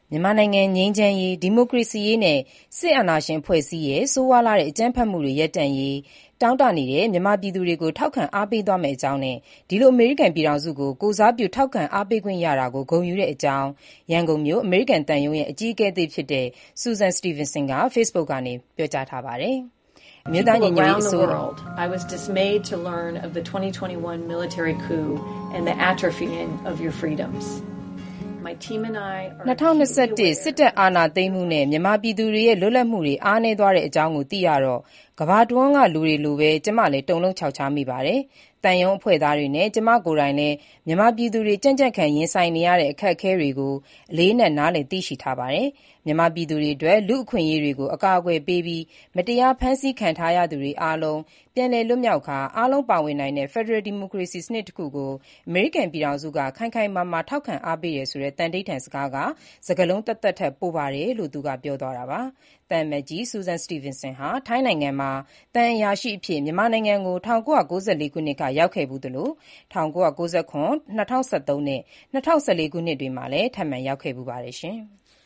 မြန်မာနိုင်ငံငြိမ်းချမ်းရေး၊ ဒီမိုကရေစီရေးနဲ့စစ်အာဏာရှင်အဖွဲ့အစည်းရဲ့ဆိုးဝါးလှတဲ့အကြမ်းဖက်မှုတွေရပ်တန့်ရေးတောင့်တနေတဲ့မြန်မာပြည်သူတွေကိုထောက်ခံအားပေးသွားမယ့်အကြောင်းနဲ့ဒီလိုအမေရိကန်ပြည်ထောင်စုကိုကိုယ်စားပြုထောက်ခံအားပေးခွင့်ရတာကိုဂုဏ်ယူတဲ့အကြောင်းရန်ကုန်မြို့အမေရိကန်သံရုံးရဲ့အကြီးအကဲသစ်ဖြစ်တဲ့ Susan Stevenson က Facebook ကနေပြောကြားထားပါတယ်။ အမျိုးသားညီညွတ်ရေးအစိုးရ I was dismayed to learn of the 2021 military coup and the atrophying of your freedoms. My team and I are 2021စစ်တပ်အာဏာသိမ်းမှုနဲ့မြန်မာပြည်သူတွေရဲ့လွတ်လပ်မှုတွေအားနည်းသွားတဲ့အကြောင်းကိုသိရတော့ကမ္ဘာတဝန်းကလူတွေလိုပဲကျမလည်းတုန်လှုပ်ခြောက်ခြားမိပါတယ်။တန်ယုံအဖွဲ့သားတွေနဲ့ကျမကိုယ်တိုင်လည်းမြန်မာပြည်သူတွေကြံ့ကြံ့ခံရင်ဆိုင်နေရတဲ့အခက်အခဲတွေကိုအလေးနက်နားလည်သိရှိထားပါတယ်။မြန်မာပြည်သူတွေအတွက်လူ့အခွင့်အရေးတွေကိုအကာအကွယ်ပေးပြီးမတရားဖမ်းဆီးခံထားရသူတွေအားလုံးပြန်လည်လွတ်မြောက်ခါအားလုံးပါဝင်နိုင်တဲ့ Federal Democracy စနစ်တစ်ခုကိုအမေရိကန်ပြည်ထောင်စုကခိုင်ခိုင်မာမာထောက်ခံအားပေးတယ်ဆိုတဲ့တန်ဋိဌာန်စကားကစကားလုံးသက်သက်ထက်ပိုပါတယ်လို့သူကပြောသွားတာပါ။သံအမတ်ကြီး Susan Stevenson ဟာထိုင်းနိုင်ငံမှာသံအရာရှိအဖြစ်မြန်မာနိုင်ငံကို1994ခုနှစ်ကရောက်ခဲ့ဖူးသလို1999 2013နဲ့2014ခုနှစ်တွေမှာလည်းထပ်မံရောက်ခဲ့ဖူးပါတယ်ရှင်။